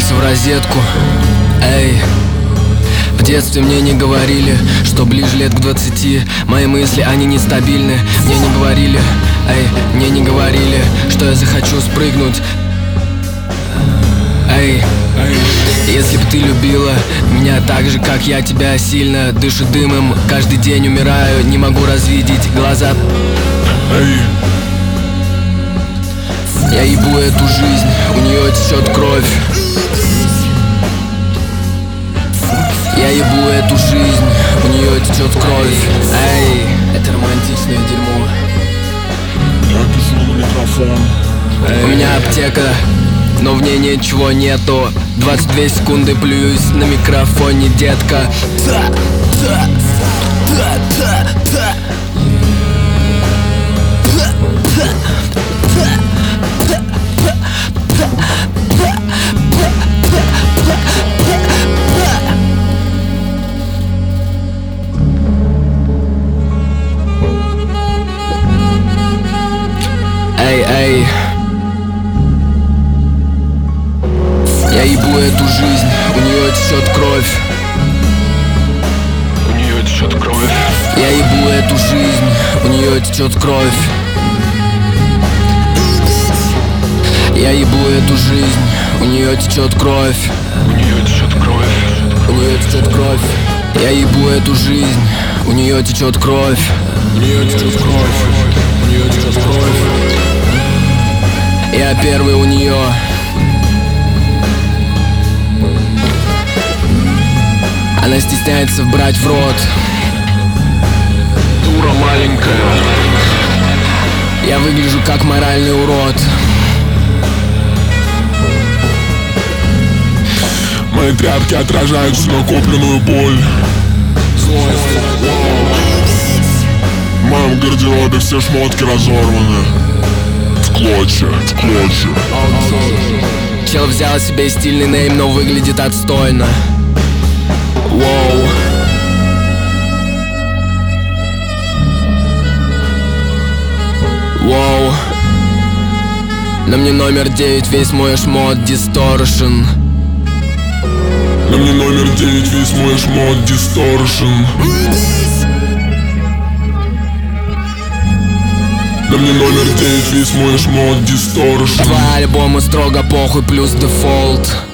в розетку. Эй, в детстве мне не говорили, что ближе лет к 20 мои мысли, они нестабильны. Мне не говорили, мне не говорили, что я захочу спрыгнуть. Если бы ты любила меня так же, как я тебя, сильно дышу дымом, каждый день умираю, не могу развидеть глаза. Я ебу эту жизнь, у нее течет кровь. Я ебу эту жизнь, у нее течет кровь. Это романтичное дерьмо. Я пишу на микрофон. У меня аптека, но в ней ничего нету. 22 секунды плююсь на микрофоне, детка. Эй, я ебу эту жизнь, у нее течет кровь. У нее течет кровь. Я ебу эту жизнь, у нее течет кровь. Я ебу эту жизнь, у нее течет кровь. У нее течет кровь. У нее течет кровь. Я ебу эту жизнь, у нее течет кровь. У нее течет кровь. У нее течет кровь. Я первый у нее. Она стесняется брать в рот. Дура маленькая. Я выгляжу как моральный урод. Мои тряпки отражают всю накопленную боль. Злость. В моем гардеробе все шмотки разорваны. В клочья, в клочья. Чел взял себе стильный нейм, но выглядит отстойно. Воу. Воу. На мне номер 9, весь мой шмот дисторшн. На мне номер 9, весь мой шмот дисторшн. На мне номер 9, весь мой шмот дисторшн. По альбому строго похуй плюс дефолт.